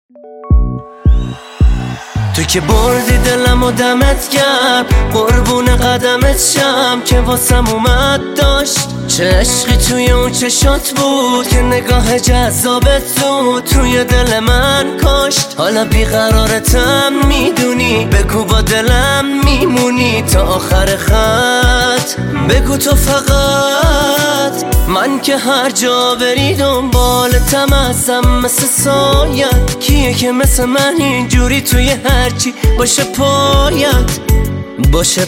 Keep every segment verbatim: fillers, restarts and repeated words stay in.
تو که بردی دلم و دمت گرم، قربون قدمت شم که واسم اومد داشت. چه عشقی توی اون چشات بود که نگاه جذابت تو توی دل من کاشت. حالا بیقرارتم میدونی، بگو با دلم میمونی تا آخر خط. بگو تو فقط، من که هر جا بری دنبالتم ازم مثل سایت. کیه که مثل من اینجوری توی هرچی باشه پایت باشه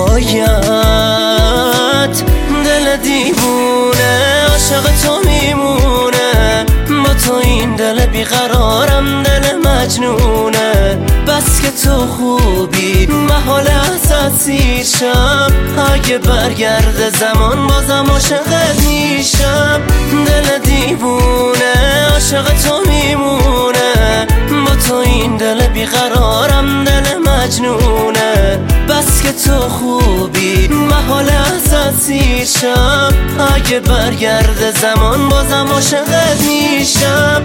پایت. دل دیوونه عاشق تو میمونه، با تو این دل بیقرارم دل مجنونه. بس که تو خوبی محال ازت سیر شم، اگه برگرده زمان بازم عاشقت میشم. دل دیوونه عاشق تو میمونه، با تو این دل بیقرارم دل مجنونه. بس که تو خوبی محال ازت سیر شم، اگه برگرده زمان بازم عاشقت میشم.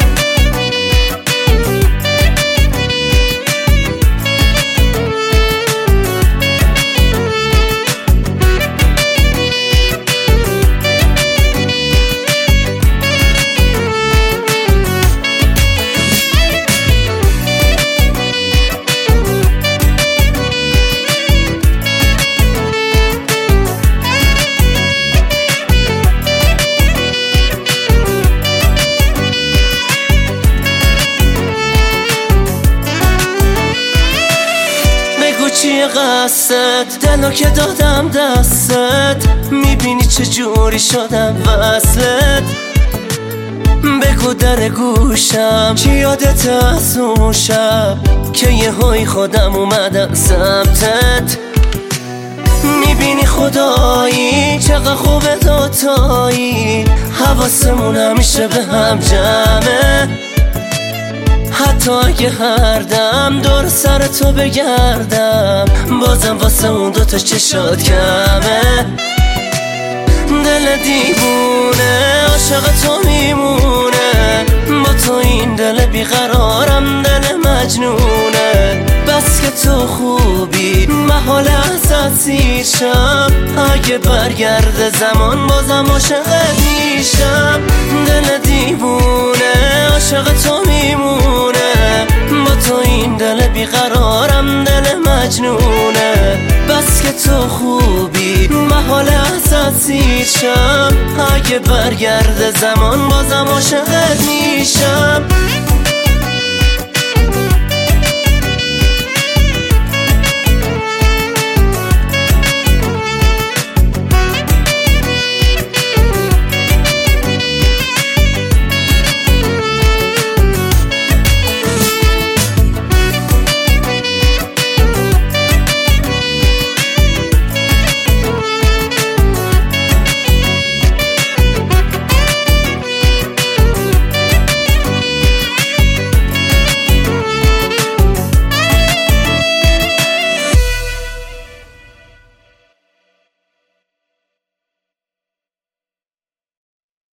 چیه قصد؟ دلو که دادم دستت، میبینی چه جوری شدم وصلت. بگو در گوشم چی یادت از اون شب که یه های خودم اومدم سمتت. میبینی خدایی چقدر خوبه دوتایی، حواسمون همیشه به هم جمعه. حتی اگه هر دم دور سر تو بگردم، بازم واسه اون دوتا چشات کمه. دل دیوونه عاشق تو میمونه، با تو این دل بیقرارم دل مجنونه. بس که تو خوبی محال ازت سیر شم، اگه برگرده زمان بازم عاشقت میشم. دل دیوونه عاشق تو میمونه، با تو این دل بیقرارم دل مجنونه. بس که تو خوبی محال ازت سیر شم، اگه برگرده زمان بازم عاشقت میشم.